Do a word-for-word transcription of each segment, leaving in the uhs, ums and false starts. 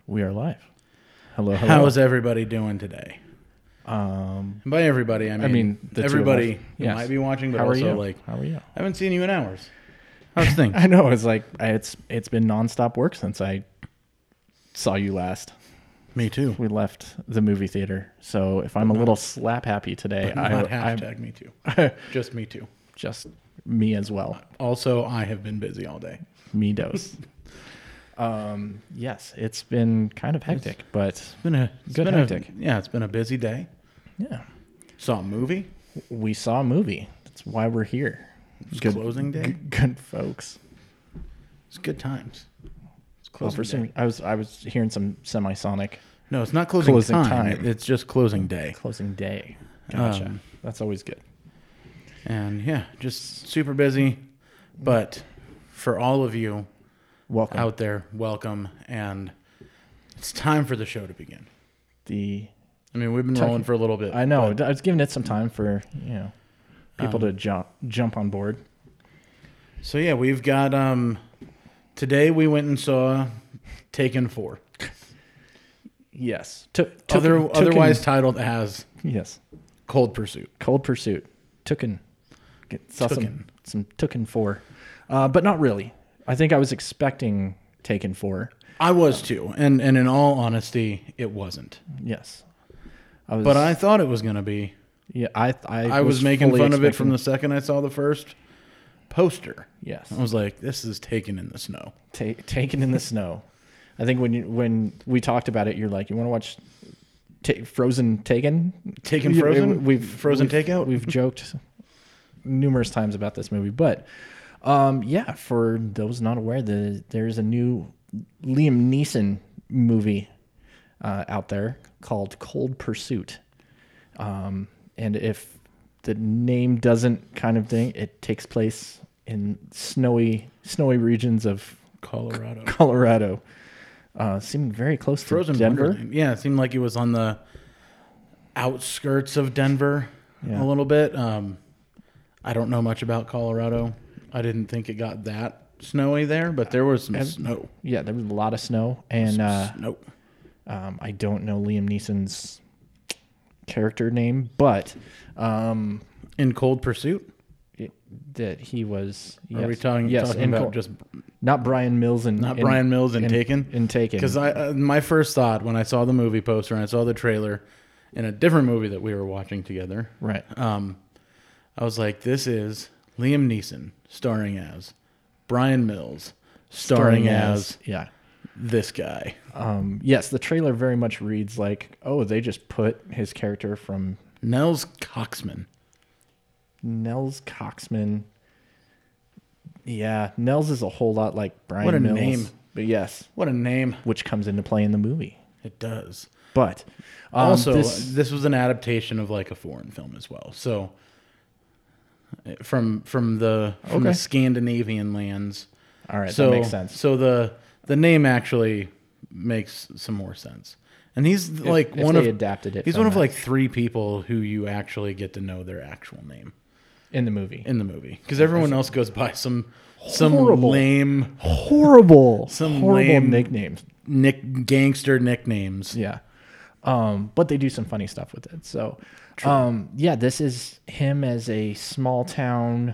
We are live. Hello, hello. How's everybody doing today? Um, And by everybody, I mean, I mean the two of everybody us. who Yes. might be watching, but How are also you? like, How are you? I haven't seen you in hours. How's things? I know it's like it's it's been nonstop work since I saw you last. Me too. We left the movie theater, so if I'm a little slap happy today, But I, not I hashtag me too. Just me too. just me as well. Also, I have been busy all day. Me dose. um, yes, it's been kind of hectic, but It's been a it's Good been hectic. A, yeah, it's been a busy day. yeah, Saw a movie. we saw a movie. That's why we're here. It's closing day. g- good folks. It's good times. It's Well, closing for day. some, I was I was hearing some semisonic No, it's not closing, Closing time. time. It's just closing day. closing day. Gotcha. Um, That's always good. And yeah, just super busy. But for all of you Welcome. out there, welcome. And it's time for the show to begin. The I mean, we've been Tuck- rolling for a little bit. I know. but, I was giving it some time for you know people Um, to jump jump on board. So yeah, we've got um today we went and saw Taken four. Yes. Took Other, took- otherwise tooken- titled as yes. Cold Pursuit. Cold Pursuit. Tooken. Get, saw some Tooken. some Tooken four, uh, but not really. I think I was expecting Taken four. I was too, and and in all honesty, it wasn't. Yes. I was, But I thought it was gonna be. yeah I I, I was, making fully fun of it from expecting- the second I saw the first poster. yes. I was like, "This is Taken in the snow." Ta- taken in the snow. I think when you when we talked about it, you're like, you want to watch ta- Frozen Taken? Taken Yeah, Frozen? We've Frozen we've, Takeout? We've joked numerous times about this movie, but um, yeah, for those not aware, the there's a new Liam Neeson movie uh, out there called Cold Pursuit, um, and if the name doesn't kind of thing, it takes place in snowy snowy regions of Colorado. Colorado, uh, seeming very close Frozen to Denver. Wonderland. Yeah, it seemed like it was on the outskirts of Denver Yeah. a little bit. Um, I don't know much about Colorado. I didn't think it got that snowy there, but there was some Have- snow. Yeah, there was a lot of snow, and Some uh, snow. um, I don't know Liam Neeson's character name, but um, In Cold Pursuit? it, that he was. Are we yes, talking, yes, talking in about Col- just not Brian Mills and not in- Brian Mills and in- Taken? in Taken? Because I, uh, my first thought when I saw the movie poster and I saw the trailer in a different movie that we were watching together, right. um, I was like, this is Liam Neeson starring as Brian Mills, starring, as, yeah. this guy. Um, yes, the trailer very much reads like, oh, they just put his character from Nels Coxman. Nels Coxman. Yeah, Nels is a whole lot like Brian What a Mills. name. But yes, What a name. which comes into play in the movie. It does. But um, Also, this- this, was an adaptation of like a foreign film as well. So uh, from from the from the Okay. Scandinavian lands. all right, so that makes sense. So the the name actually makes some more sense. And he's like if one they of adapted it he's from one of that. like three people who you actually get to know their actual name in the movie. in the movie because everyone else goes by some some Horrible. lame horrible, Some horrible lame- nicknames. nick gangster nicknames. Yeah, um, but they do some funny stuff with it. So, um, yeah, this is him as a small town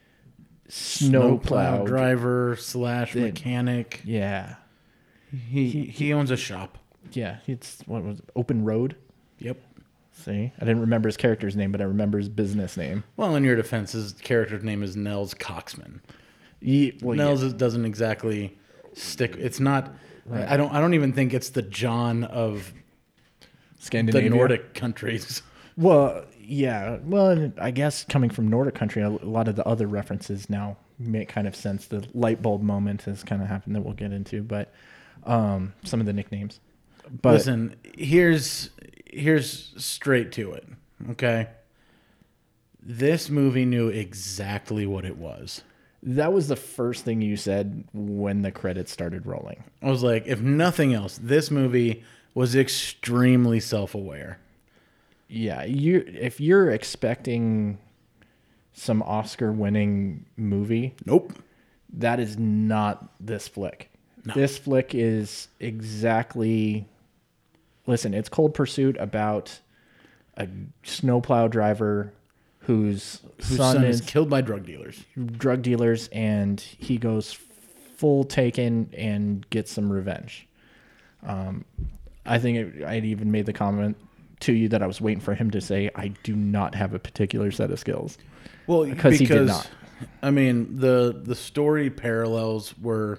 snowplow Snowplow driver slash mechanic. Yeah, He he owns a shop. yeah. It's what was it? Open Road. Yep. See, I didn't remember his character's name, but I remember his business name. Well, in your defense, his character's name is Nels Coxman. Ye- well, Nels is- doesn't exactly stick. It's not. Right. I don't. I don't even think it's the John of yeah. the Scandinavia. Nordic countries. Well, yeah. Well, and I guess coming from Nordic country, a lot of the other references now make kind of sense. The light bulb moment has kind of happened that we'll get into, but um, some of the nicknames. But Listen, here's here's straight to it. Okay. This movie knew exactly what it was. that was the first thing you said when the credits started rolling. I was like, if nothing else, this movie was extremely self-aware. Yeah, you if you're expecting some Oscar-winning movie, Nope. that is not this flick. No. This flick is exactly. Listen, it's Cold Pursuit about a snowplow driver whose, Whose son, son is is killed by drug dealers. drug dealers, and he goes full Taken and gets some revenge. Um, I think it, I'd even made the comment to you that I was waiting for him to say, I do not have a particular set of skills. Well, because he did not. I mean, the the story parallels were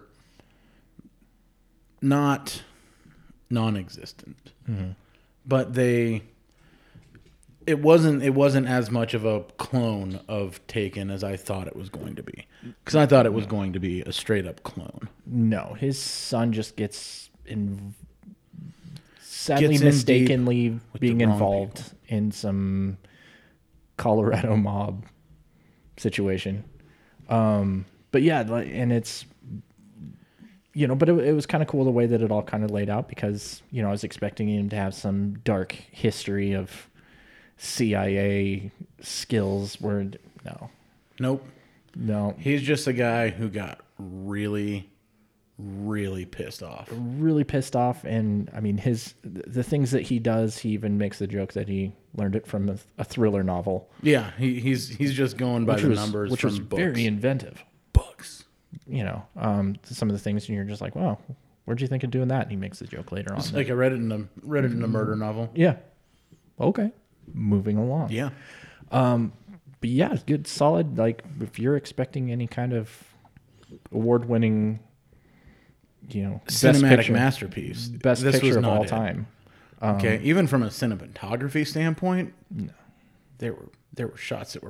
not non-existent, Mm-hmm. but they it wasn't it wasn't as much of a clone of Taken as I thought it was going to be, because I thought it was going to be a straight up clone. No, his son just gets in, sadly Gets in mistakenly deep with being the wrong involved in some Colorado mob situation. Um, but yeah, like, and it's, you know, but it, it was kind of cool the way that it all kind of laid out, because, you know, I was expecting him to have some dark history of C I A skills where, no, Nope. no, He's just a guy who got really, really pissed off. really pissed off. And I mean, his, the things that he does, he even makes the joke that he learned it from a, a thriller novel. Yeah, he, he's he's just going by which the was, numbers which from was books. very inventive. Books. You know, um, some of the things, and you're just like, wow, where'd you think of doing that? And he makes the joke later on. It's like I read it in a read it in a murder novel. Yeah. Okay. Moving along. Yeah. Um, but yeah, it's good, solid. Like, if you're expecting any kind of award-winning, you know, best Cinematic picture, masterpiece. best This picture was of not all it. time. Um, Okay, even from a cinematography standpoint, no. there were there were shots that were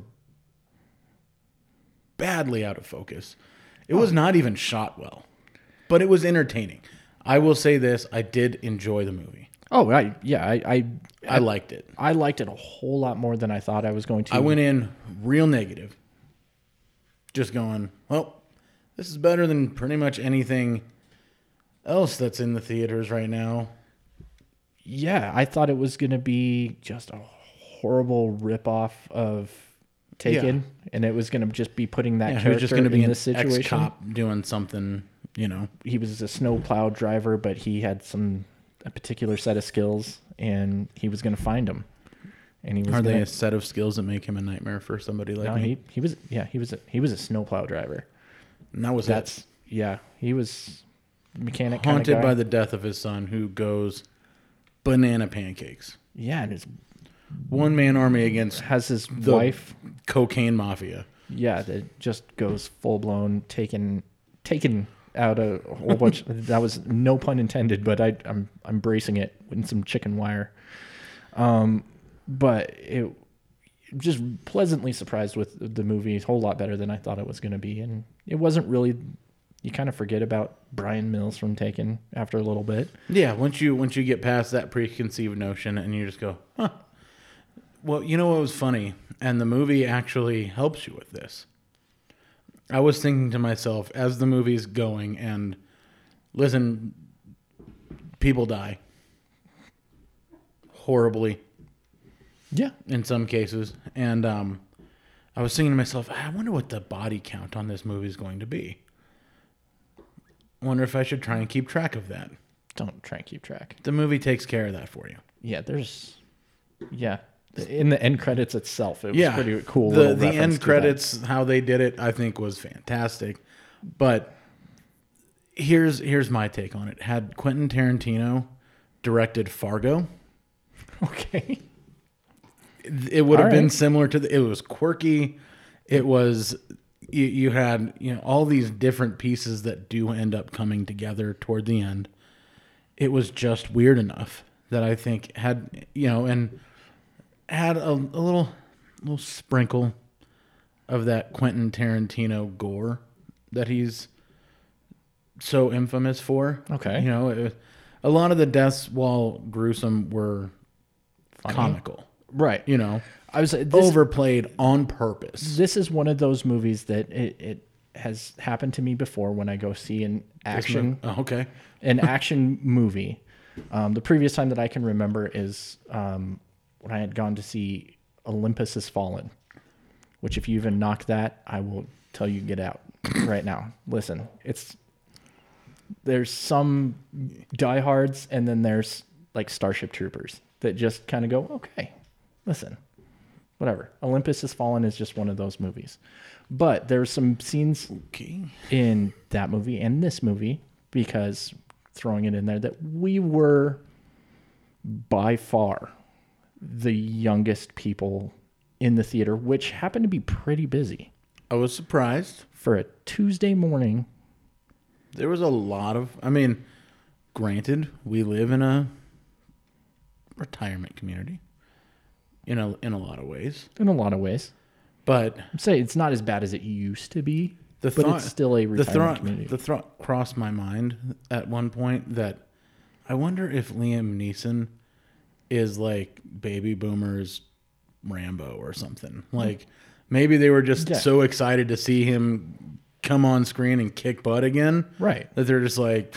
badly out of focus. It was not even shot well, but it was entertaining. I will say this: I did enjoy the movie. Oh, I yeah, I I, I liked it. I liked it a whole lot more than I thought I was going to. I went in real negative, just going, well, this is better than pretty much anything else that's in the theaters right now. Yeah, I thought it was going to be just a horrible ripoff of Taken, Yeah. and it was going to just be putting that Yeah, he character was just going to be in an this situation. ex-cop doing something, you know. He was a snowplow driver, but he had some a particular set of skills, and he was going to find them. And he was Are they gonna, a set of skills that make him a nightmare for somebody like no, me? he he was yeah he was a, he was a snowplow driver. And that was That's it. yeah he was mechanic kind Haunted of guy. by the death of his son, who goes banana pancakes. yeah, and his One man army against has his the wife. cocaine mafia. Yeah, that just goes full blown taken taken out a whole bunch. That was no pun intended, but I, I'm I'm bracing it with some chicken wire. Um, but it just pleasantly surprised with the movie. A whole lot better than I thought it was going to be, and it wasn't really. You kind of forget about Brian Mills from Taken after a little bit. Yeah, once you once you get past that preconceived notion and you just go, huh. Well, you know what was funny? And the movie actually helps you with this. I was thinking to myself as the movie's going, and listen, people die horribly Yeah, in some cases. And um, I was thinking to myself, I wonder what the body count on this movie is going to be. I wonder if I should try and keep track of that. don't try and keep track. The movie takes care of that for you. Yeah, there's. Yeah, in the end credits itself, it was Yeah, pretty cool. The little the reference end to that. credits, how they did it, I think was fantastic. But here's here's my take on it. Had Quentin Tarantino directed Fargo, Okay. it would have All been right. similar to the. It was quirky. It was you, you had you know all these different pieces that do end up coming together toward the end. It was just weird enough that I think had you know and had a, a little little sprinkle of that Quentin Tarantino gore that he's so infamous for. Okay. You know, it, a lot of the deaths, while gruesome, were Funny. comical. Right. You know, I was this, overplayed on purpose. This is one of those movies that it, it has happened to me before when I go see an action Oh, okay. an action movie. Um, the previous time that I can remember is um, when I had gone to see Olympus Has Fallen, which if you even knock that, I will tell you get out right now. Listen, it's there's some diehards, and then there's like Starship Troopers that just kind of go, okay, listen, whatever. Olympus Has Fallen is just one of those movies. But there's some scenes Okay. in that movie and this movie, because throwing it in there, that we were by far the youngest people in the theater, which happened to be pretty busy. I was surprised. For a Tuesday morning. There was a lot of, I mean, granted, we live in a retirement community in a in a lot of ways. In a lot of ways. But I'm saying it's not as bad as it used to be, the but thought, it's still a the retirement thought, community. the thought crossed my mind at one point that I wonder if Liam Neeson is like baby boomers Rambo or something. Like maybe they were just Yeah. so excited to see him come on screen and kick butt again. Right. That they're just like,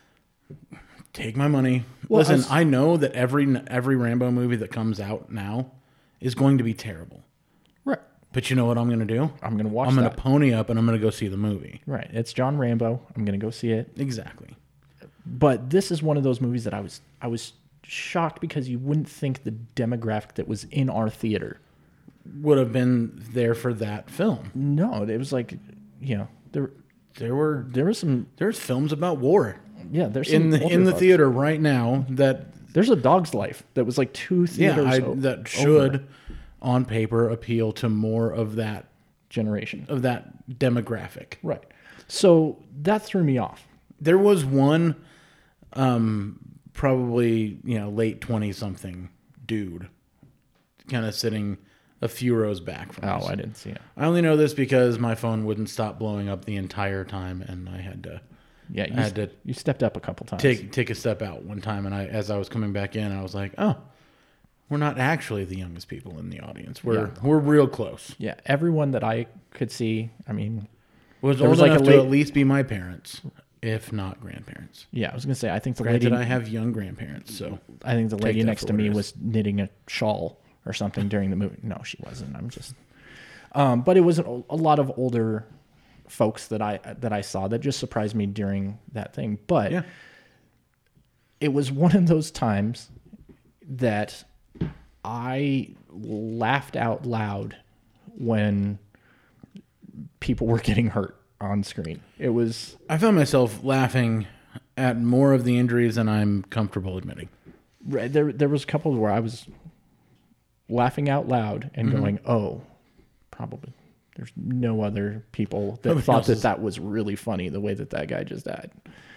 take my money. Well, Listen, I was- I know that every every Rambo movie that comes out now is going to be terrible. Right. But you know what I'm going to do? I'm going to watch I'm going to that. pony up and I'm going to go see the movie. Right. It's John Rambo. I'm going to go see it. Exactly. But this is one of those movies that I was I was shocked, because you wouldn't think the demographic that was in our theater. Would have been there for that film. No, it was like, you know, there There were there was some there's films about war yeah, there's some in the older in the folks. theater right now that There's a Dog's Life that was like two yeah theaters I, o- that should over on paper appeal to more of that generation. of that demographic. Right. So that threw me off. There was one, um, probably you know late twenty something dude, kind of sitting a few rows back from Oh, us. I didn't see it. I only know this because my phone wouldn't stop blowing up the entire time, and I had to Yeah, you, I had to you stepped up a couple times. take take a step out one time. And I, as I was coming back in, I was like, oh, we're not actually the youngest people in the audience. We're Yeah. we're real close. Yeah, everyone that I could see, I mean, Was There old was like enough a to late- at least be my parents, if not grandparents. yeah, I was gonna say, I think the Granted, lady, I have young grandparents, so I think the lady that next for to what me it is. was knitting a shawl or something during the movie. No, she wasn't. I'm just, um, but it was a, a lot of older folks that I that I saw that just surprised me during that thing. But yeah. it was one of those times that I laughed out loud when people were getting hurt on screen. It was I found myself laughing at more of the injuries than I'm comfortable admitting. right, there. There was a couple where I was laughing out loud and Mm-hmm. going, "Oh, probably." There's no other people that Nobody thought else that is- that was really funny the way that that guy just died.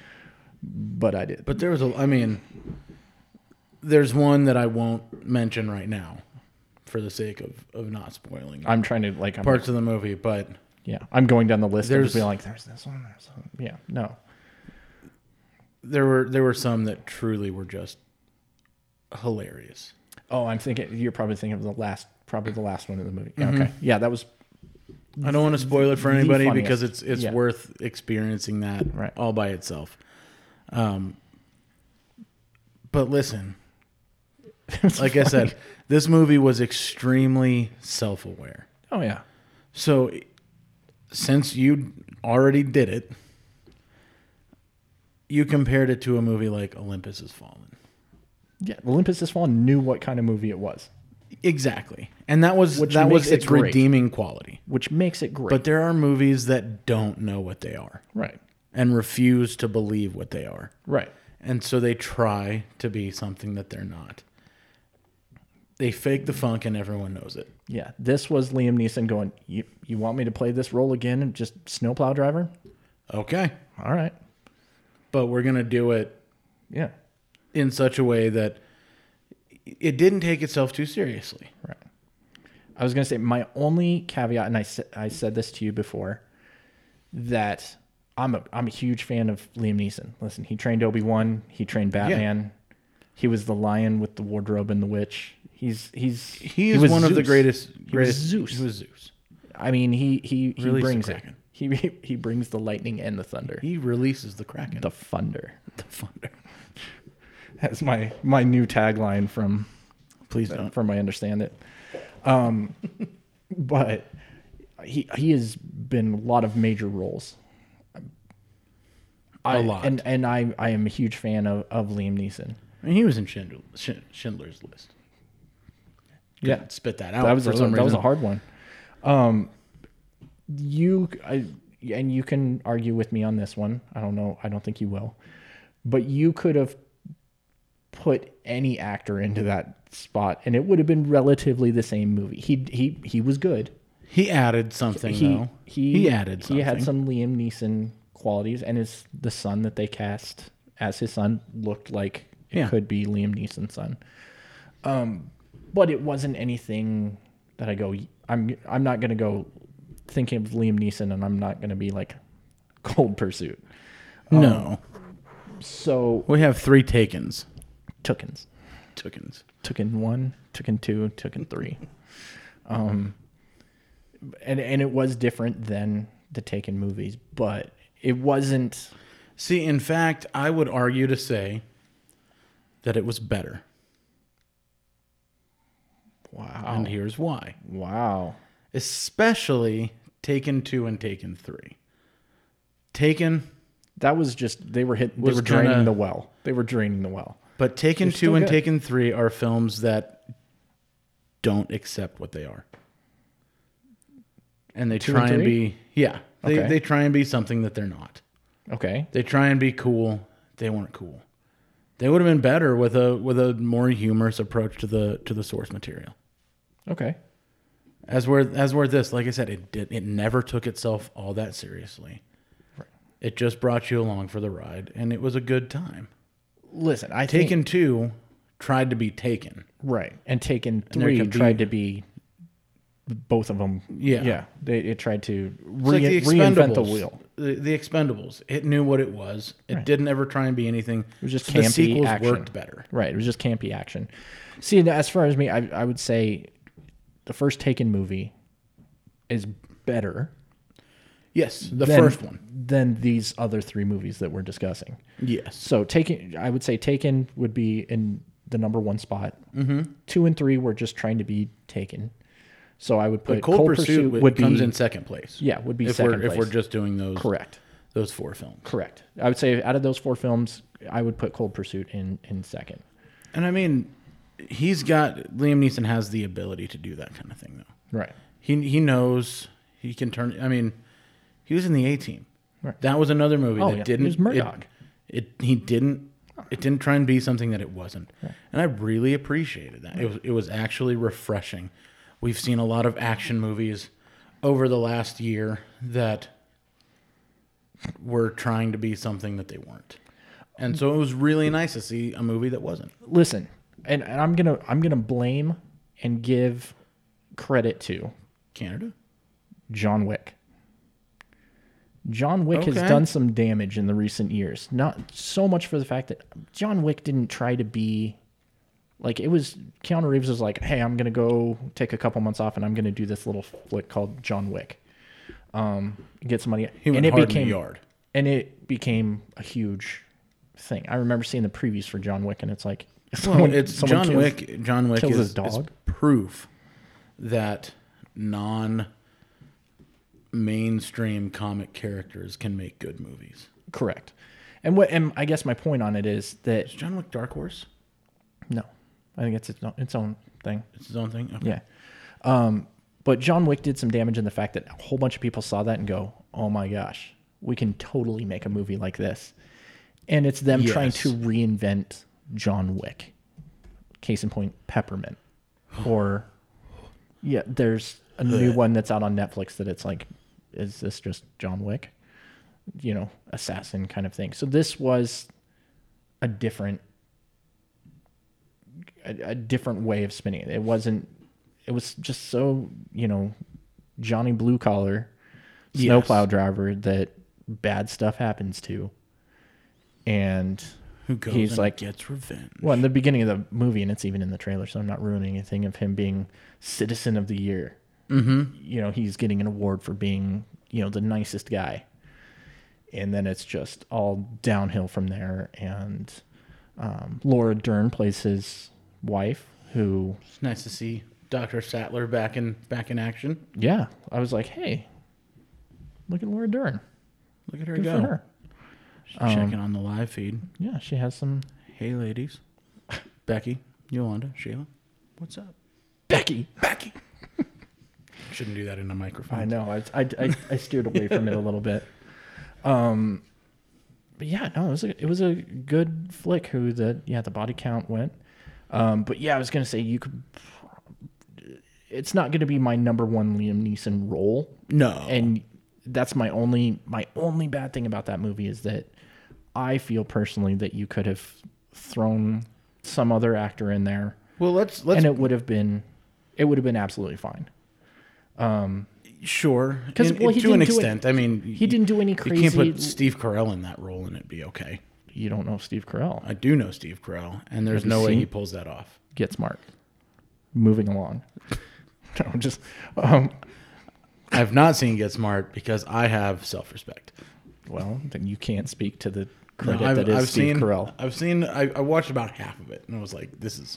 But I did. But there was a, I mean, there's one that I won't mention right now for the sake of, of not spoiling I'm trying to like I'm parts of the movie, but yeah. I'm going down the list and There's- just being like, "There's this one." There's one. Yeah. No. there were there were some that truly were just hilarious. Oh, I'm thinking you're probably thinking of the last, probably the last one in the movie. Yeah, Mm-hmm. okay, yeah, that was I don't want to spoil it for The anybody funniest. because it's it's Yeah. worth experiencing that Right. all by itself. Um, but listen, like I said, this movie was extremely self-aware. Oh yeah, So, since you already did it, you compared it to a movie like Olympus Has Fallen. yeah. Olympus Has Fallen knew what kind of movie it was, Exactly, and that was Which that was makes it its great. redeeming quality. which makes it great. But there are movies that don't know what they are right, and refuse to believe what they are. right, And so they try to be something that they're not. They fake the funk and everyone knows it. yeah. This was Liam Neeson going, "You you want me to play this role again and just snowplow driver? Okay. All right, But we're going to do it yeah, in such a way that it didn't take itself too seriously. right." I was gonna say my only caveat, and I said I said this to you before, that I'm a I'm a huge fan of Liam Neeson. Listen, he trained Obi-Wan, he trained Batman, he was the lion with the wardrobe and the witch. He's he's He he is was one of the Zeus. greatest. He was greatest Zeus. He was Zeus. I mean, he he he Release the brings it. Kraken. He he brings the lightning and the thunder, He releases the Kraken. the thunder. the thunder. That's my my new tagline from Please don't. from I understand it. Um, but he he has been a lot of major roles. I, a lot. And and I I am a huge fan of, of Liam Neeson. I mean, he was in Schindler, Schindler's List. Yeah, Couldn't spit that out that was for a, some that was reason. a hard one. Um, you I, and you can argue with me on this one. I don't know. I don't think you will, but you could have put any actor into that spot, and it would have been relatively the same movie. He he he was good. He added something He though. he He added something. He had some Liam Neeson qualities, and his the son that they cast as his son looked like it Yeah. could be Liam Neeson's son. Um, but it wasn't anything that I go. I'm I'm not gonna go thinking of Liam Neeson, and I'm not gonna be like Cold Pursuit. No. So We have three Takens. Tookens, Tookens. Tooken one, Tooken two, Tooken three. Um, and and it was different than the Taken movies, but it wasn't. See, in fact, I would argue to say that it was better. Wow. And here's why. Wow. Especially Taken two and Taken three. Taken, That was just they were hit. They Was were draining kinda- the well. They were draining the well. but Taken They're two still and good. Taken three are films that don't accept what they are. And they Two try and and, three? be, yeah, they, Okay. they try and be something that they're not. Okay. They try and be cool. They weren't cool. They would have been better with a with a more humorous approach to the to the source material. Okay. As where as where this, like I said, it did it never took itself all that seriously. Right. It just brought you along for the ride, and it was a good time. Listen, I think Taken two tried to be Taken. right, and Taken there three can be- tried to be both of them. Yeah. Yeah. They it tried to It's re- like the reinvent the Expendables. wheel. The, the Expendables. It knew what it was. It Right. didn't ever try and be anything. It was just so the campy sequels action. worked better. Right. It was just campy action. See, as far as me, I I would say the first Taken movie is better Yes, the than, first one. than these other three movies that we're discussing. Yes. So Taken, I would say Taken would be in the number one spot. Mm-hmm. Two and three were just trying to be Taken. So I would put But Cold, Pursuit, would be comes in second place. yeah would be if second we're place. if we're just doing those correct. those four films. Correct. I would say out of those four films, I would put Cold Pursuit in, in second. And I mean, he's got Liam Neeson has the ability to do that kind of thing though. Right. He he knows he can turn. I mean, he was in the A Team. Right. That was another movie Oh, that yeah. didn't. He was Murdoch. It, it he didn't. It didn't try and be something that it wasn't, and I really appreciated that. It was it was actually refreshing. We've seen a lot of action movies over the last year that were trying to be something that they weren't, and so it was really nice to see a movie that wasn't. Listen, and, and I'm gonna I'm gonna blame and give credit to Canada. John Wick. John Wick has Okay. done some damage in the recent years. Not so much for the fact that John Wick didn't try to be like it was. Keanu Reeves was like, "Hey, I'm gonna go take a couple months off, and I'm gonna do this little flick called John Wick, um, get some money." He went and it hard became in the yard. and it became a huge thing. I remember seeing the previews for John Wick, and it's like, Well, someone- it's someone John kills- Wick. John Wick kills is, his is dog. proof that non mainstream comic characters can make good movies. Correct. And what? And I guess my point on it is that Is John Wick Dark Horse? no, I think it's its own, its own thing. It's his own thing. Okay. Yeah. Um, but John Wick did some damage in the fact that a whole bunch of people saw that and go, "Oh my gosh, we can totally make a movie like this." And it's them trying Yes. to reinvent John Wick. Case in point, Peppermint. Or yeah, there's a new one that's out on Netflix that it's like, is this just John Wick? You know, assassin kind of thing. So this was a different a, a different way of spinning it. It wasn't it was just so, you know, Johnny Blue Collar, snowplow driver that bad stuff happens to. And Who goes he's and like gets revenge? well, in the beginning of the movie, and it's even in the trailer, so I'm not ruining anything of him being Citizen of the Year. Mm-hmm. You know, he's getting an award for being, you know, the nicest guy. And then it's just all downhill from there. And um, Laura Dern plays his wife, who, It's nice to see Doctor Sattler back in back in action. yeah, I was like, hey, look at Laura Dern. Look at her Good go. for her. Um, Checking on the live feed. Yeah, she has some. Hey, ladies. Becky, Yolanda, Sheila. What's up? Becky. Becky. Shouldn't do that in a microphone. I know. I, I, I, I steered away from it a little bit. Um, but yeah, no, it was a, it was a good flick. Who the yeah the body count went. Um, but yeah, I was gonna say you could. It's not gonna be my number one Liam Neeson role. No, and that's my only my only bad thing about that movie is that I feel personally that you could have thrown some other actor in there. Well, let's let's and it would have been it would have been absolutely fine. Um, sure, because well, to an extent. It, I mean, he didn't do any crazy. You can't put Steve Carell in that role and it'd be okay. You don't know Steve Carell. I do know Steve Carell, and there's no way he pulls that off. Get smart. Moving along. no, just. Um, I've not seen Get Smart because I have self-respect. Well, then you can't speak to the credit no, I've, that is I've Steve seen, Carell. I've seen. I, I watched about half of it, and I was like, "This is,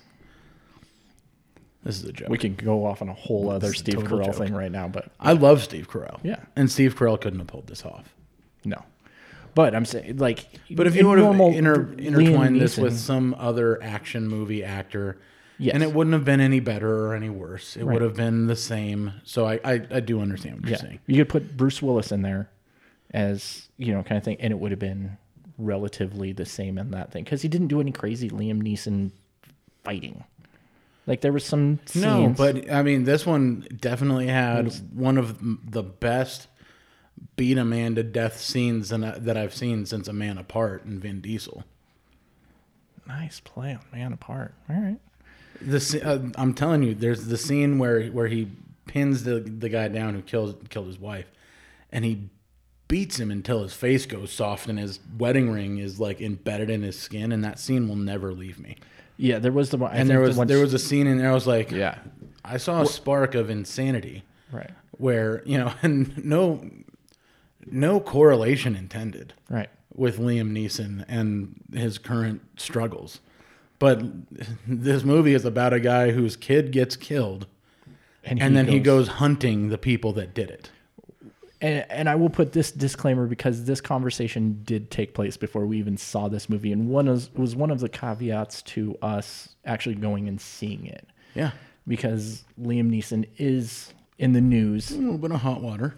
this is a joke." We could go off on a whole other It's Steve Carell joke. thing right now, but I love Steve Carell. Yeah, and Steve Carell couldn't have pulled this off. No, but I'm saying like, but if you would have inter, intertwined this with some other action movie actor. Yes. And it wouldn't have been any better or any worse. It right. would have been the same. So I, I, I do understand what yeah. you're saying. You could put Bruce Willis in there as, you know, kind of thing, and it would have been relatively the same in that thing. Because he didn't do any crazy Liam Neeson fighting. Like, there was some scenes. No, but, I mean, this one definitely had was, one of the best beat a man to death scenes that I've seen since A Man Apart and Vin Diesel. Nice play on Man Apart. All right. The uh, I'm telling you, there's the scene where where he pins the the guy down who kills killed his wife, and he beats him until his face goes soft and his wedding ring is like embedded in his skin, and that scene will never leave me. Yeah, there was the one, I and there was the one, there was a scene in there. I was like, yeah, I saw a spark of insanity, right? Where you know, and no no correlation intended, right, with Liam Neeson and his current struggles. But this movie is about a guy whose kid gets killed, and, and he then goes, he goes hunting the people that did it. And, and I will put this disclaimer because this conversation did take place before we even saw this movie, and one was, was one of the caveats to us actually going and seeing it. Yeah, because Liam Neeson is in the news. A little bit of hot water.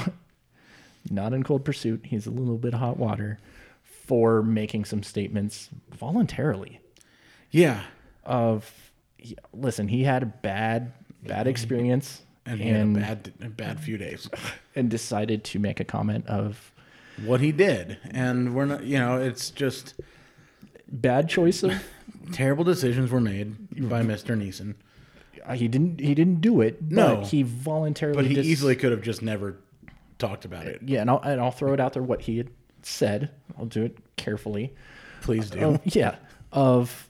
Not in Cold Pursuit. He's a little bit of hot water for making some statements voluntarily. Yeah. Of, listen, he had a bad, bad experience. And he and, had a bad, a bad few days. And decided to make a comment of what he did. And we're not, you know, it's just. Bad choice of. Terrible decisions were made by Mister Neeson. He didn't, he didn't do it. No. But he voluntarily. But he dis- easily could have just never talked about it. Yeah. And I'll, and I'll throw it out there what he had said. I'll do it carefully. Please do. Uh, yeah. Of.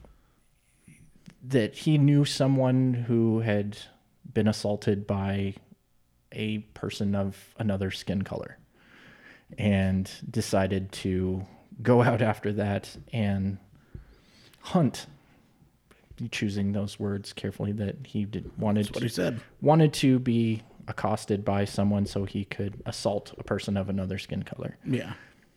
That he knew someone who had been assaulted by a person of another skin color and decided to go out after that and hunt, choosing those words carefully, that he did wanted That's what to, he said. wanted to be accosted by someone so he could assault a person of another skin color. Yeah.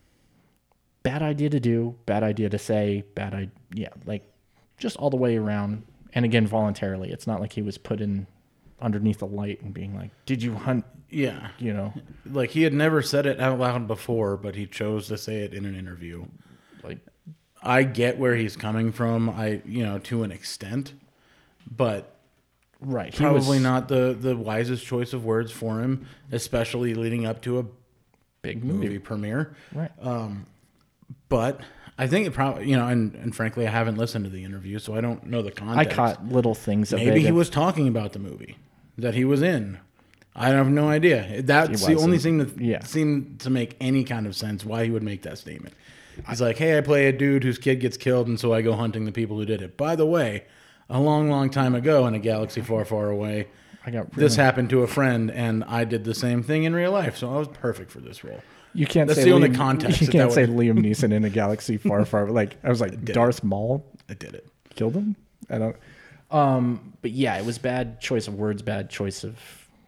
Bad idea to do, bad idea to say, bad idea. Yeah. Like, just all the way around, and again, voluntarily. It's not like he was put in underneath the light and being like, did you hunt? Yeah. You know? Like, he had never said it out loud before, but he chose to say it in an interview. Like, I get where he's coming from, I you know, to an extent, but right, probably was, not the, the wisest choice of words for him, especially leading up to a big movie, movie premiere. Right. Um, but... I think it probably, you know, and, and frankly, I haven't listened to the interview, so I don't know the context. I caught little things of it. Maybe he was talking about the movie that he was in. I have no idea. That's the only thing that yeah. seemed to make any kind of sense why he would make that statement. He's like, hey, I play a dude whose kid gets killed, and so I go hunting the people who did it. By the way, a long, long time ago in a galaxy far, far away, I got this happened to a friend, and I did the same thing in real life, so I was perfect for this role. You can't That's say the Liam, only context. You can't that say would... Liam Neeson in a galaxy far, far. Like I was like Darth it. Maul. I did it. Killed him. I don't. Um, but yeah, it was bad choice of words, bad choice of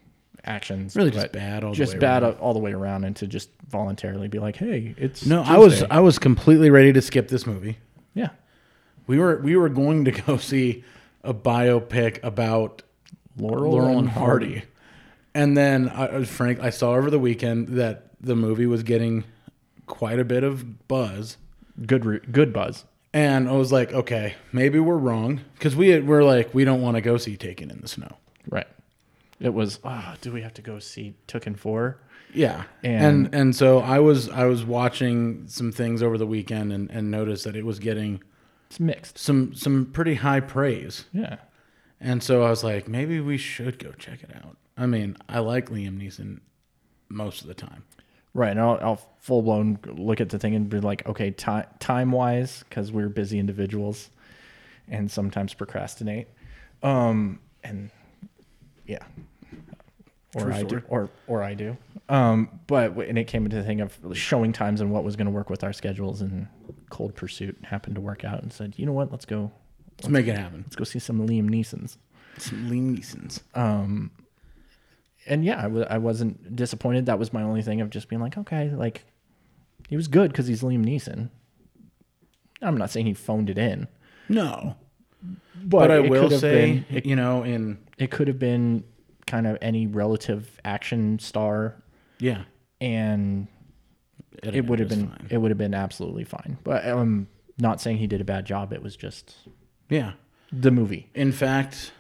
actions. Really just but bad all the just way bad around. all the way around, and to just voluntarily be like, hey, it's No, I was Tuesday. I was completely ready to skip this movie. yeah, We were we were going to go see a biopic about Laurel, Laurel and and Hardy. And then, I, I- Frank, I saw over the weekend that the movie was getting quite a bit of buzz. Good, re- good buzz. And I was like, okay, maybe we're wrong. Because we had, we're like, we don't want to go see Taken in the Snow. Right. It was. Oh, do we have to go see Taken four? Yeah. And- And and so I was I was watching some things over the weekend and, and noticed that it was getting It's mixed. some some pretty high praise. Yeah. And so I was like, maybe we should go check it out. I mean, I like Liam Neeson most of the time. Right. And I'll, I'll full blown look at the thing and be like, okay, ti- time wise, because we're busy individuals and sometimes procrastinate. Um, and yeah. Or True I do, story. or or I do. Um, but when it came into the thing of showing times and what was going to work with our schedules, and Cold Pursuit happened to work out, and said, you know what, let's go, Let's make it happen. let's go see some Liam Neeson's. Some Liam Neeson's. Um, and yeah, I w- I wasn't disappointed. That was my only thing of just being like, okay, like he was good because he's Liam Neeson. I'm not saying he phoned it in, No. but, But I it will could have say, been, it, you know, in it could have been kind of any relative action star, yeah, and it would have been fine. it would have been absolutely fine. But I'm not saying he did a bad job. It was just Yeah. the movie. In fact,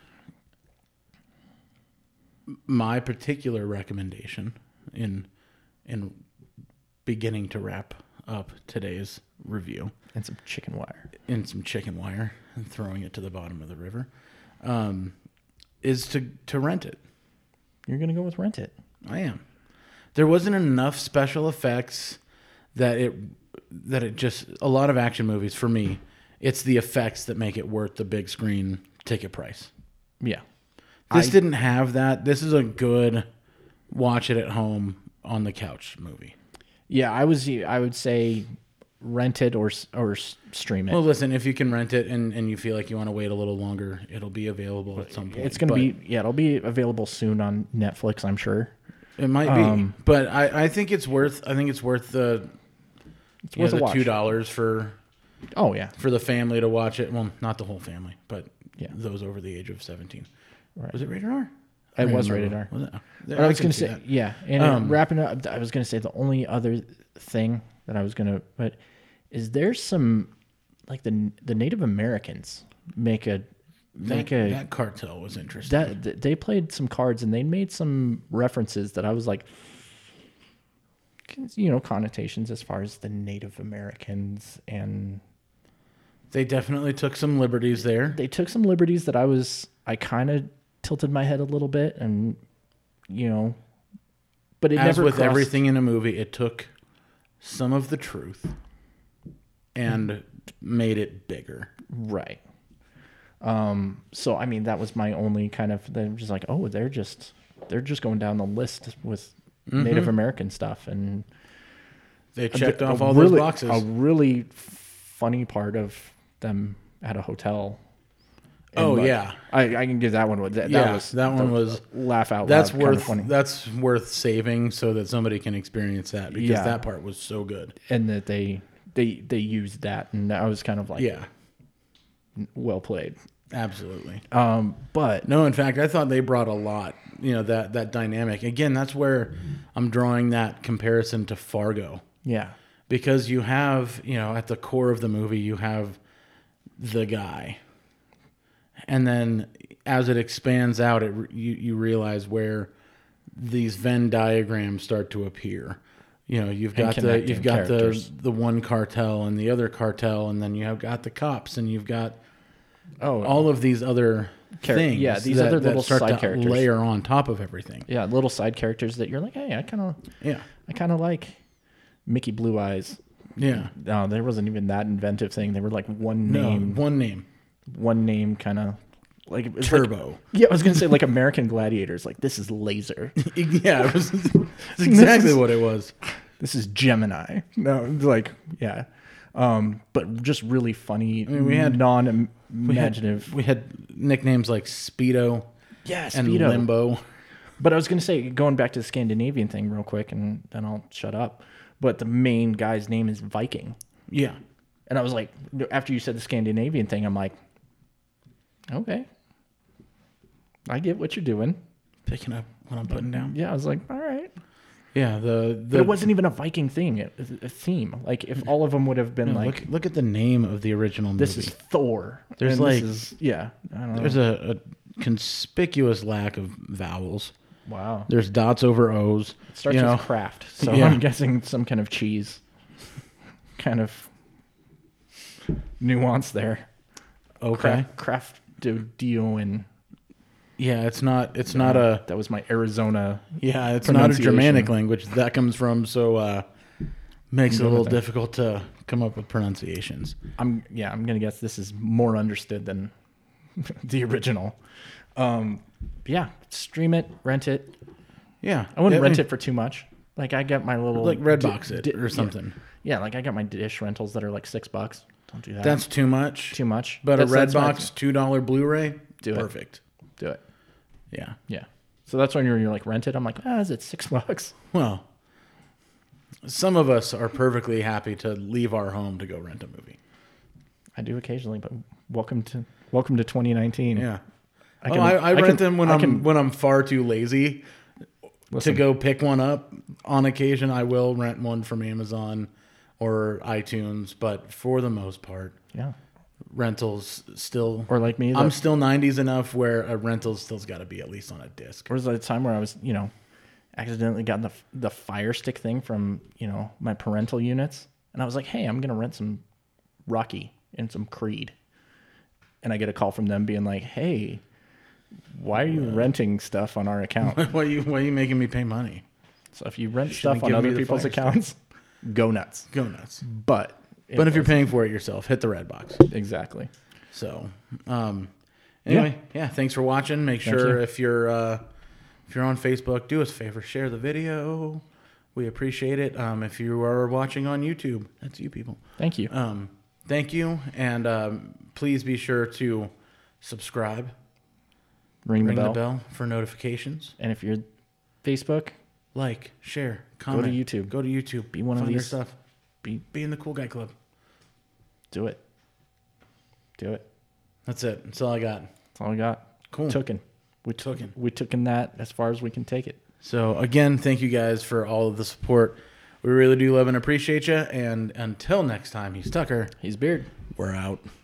my particular recommendation in in beginning to wrap up today's review And some chicken wire. in some chicken wire and throwing it to the bottom of the river um, is to to rent it. You're gonna go with Rent It. I am. There wasn't enough special effects that it that it just a lot of action movies for me. It's the effects that make it worth the big screen ticket price. Yeah. This I- didn't have that. This is a good watch it at home on the couch movie. Yeah, I was. I would say rent it or s- or s- stream it. Well, listen, if you can rent it and, and you feel like you want to wait a little longer, it'll be available at some point. it's going to But be yeah, it'll be available soon on Netflix, I'm sure. It might be, um, but I, I think it's worth. I think it's worth the. It's Yeah, worth a the watch. two dollars for Oh yeah, for the family to watch it. Well, not the whole family, but Yeah. those over the age of seventeen. Right. Was it rated R? It was remember. rated R. Was it? But I was can going to see say that. yeah, and Um, uh, wrapping up, I was going to say the only other thing that I was going to, but is there some like the the Native Americans make a make that, a that cartel was interesting. that th- they played some cards and they made some references that I was like, you know, connotations as far as the Native Americans, and They definitely took some liberties there. they took some liberties that I was I kind of tilted my head a little bit, and you know, but it As never with crossed- everything in a movie, it took some of the truth and made it bigger. right. Um. So I mean, that was my only kind of. They're just like, oh, they're just they're just going down the list with Mm-hmm. Native American stuff, and They checked a- off a all really, those boxes. A really funny part of them at a hotel. And, Oh, like, yeah. I, I can give that one. That, that Yeah, was that one was- laugh out. that's loud, kinda worth funny, that's worth saving so that somebody can experience that because Yeah. that part was so good. and that they they they used that, and I was kind of like, Yeah, well played. absolutely. Um, but No, in fact, I thought they brought a lot. You know, that that dynamic. Again, that's where I'm drawing that comparison to Fargo. yeah, Because you have, you know, at the core of the movie, you have the guy. And then as it expands out, it you, you realize where these Venn diagrams start to appear. You know, you've got the connecting you've got the characters. the one cartel and the other cartel, and then you have got the cops, and you've got oh, all of these other Char- things. yeah, these that, other that little start side to characters. layer on top of everything. yeah, little side characters that you're like, hey, I kind of Yeah, I kind of like Mickey Blue Eyes. yeah. No, there wasn't even that inventive thing. They were like one No, name, one name, one name, kind of like it was like- Turbo. yeah, I was gonna say like American Gladiators. Like this is Laser. Yeah, it was it's exactly what it was. This is Gemini. No, like yeah, um, but just really funny. mean, we had- non-imaginative. We had nicknames like Speedo yeah, and Speedo. Limbo. But I was going to say, going back to the Scandinavian thing real quick, and then I'll shut up. But the main guy's name is Viking. Yeah. And I was like, after you said the Scandinavian thing, I'm like, okay. I get what you're doing. Picking up what I'm putting down. Yeah, I was like, all right. Yeah, the, the But it wasn't even a Viking thing, it, a theme. Like, if all of them would have been no, like, look, look at the name of the original movie. this is Thor. There's and like, this is, yeah, I don't know. there's a, a conspicuous lack of vowels. Wow. There's dots over O's. It starts you know? with craft. So Yeah. I'm guessing some kind of cheese. Kind of nuance there. Okay. Craft, craft do deal and Yeah, it's not. It's not a. that was my Arizona. Yeah, it's not a pronunciation. Germanic language that comes from. So uh, makes it a Go with little that. difficult to come up with pronunciations. I'm yeah, I'm gonna guess this is more understood than the original. Um, yeah, stream it, rent it. Yeah, I wouldn't I rent mean, it for too much. Like I got my little like Redbox di- it di- or something. Yeah. yeah, like I got my dish rentals that are like six bucks. Don't do that. That's too much. too much. But That's- a that's my- Redbox two dollar Blu-ray, Do it. perfect. Do it. Yeah. Yeah. So that's when you're, you're like rent it. I'm like, ah, is it six bucks? Well, some of us are perfectly happy to leave our home to go rent a movie. I do occasionally, but welcome to welcome to twenty nineteen. Yeah. I I, can- oh, I, I, I rent can- them when I I'm can- when I'm far too lazy Listen, to go pick one up. On occasion, I will rent one from Amazon or iTunes, but for the most part, yeah. rentals still. Or like me, I'm the, still nineties enough where a rental still's got to be at least on a disc. there was a time where I was, you know, accidentally got the the Fire Stick thing from, you know, my parental units, and I was like, hey, I'm gonna rent some Rocky and some Creed, and I get a call from them being like, hey, why are you renting stuff on our account? Why are you Why are you making me pay money? So if you rent shouldn't stuff on give me other the people's Fire Stick. accounts, go nuts. Go nuts. But it But if you're was- paying for it yourself, hit the red box. exactly. So, um, anyway, yeah. Thanks for watching. Make Thank sure you. if you're uh, if you're on Facebook, do us a favor, share the video. We appreciate it. Um, if you are watching on YouTube, that's you people. Thank you. Um, thank you, and um, please be sure to subscribe, Ring, ring the, the bell. bell for notifications, And if you're Facebook, like, share, go comment. to YouTube. Go to YouTube. Be one of Find our these. stuff. Be Be in the Cool Guy Club. do it. Do it. That's it. That's all I got. That's all I got. Cool. Tooken. We took Tooken. we took in that as far as we can take it. So again, thank you guys for all of the support. We really do love and appreciate you. And until next time, he's Tucker. He's Beard. We're out.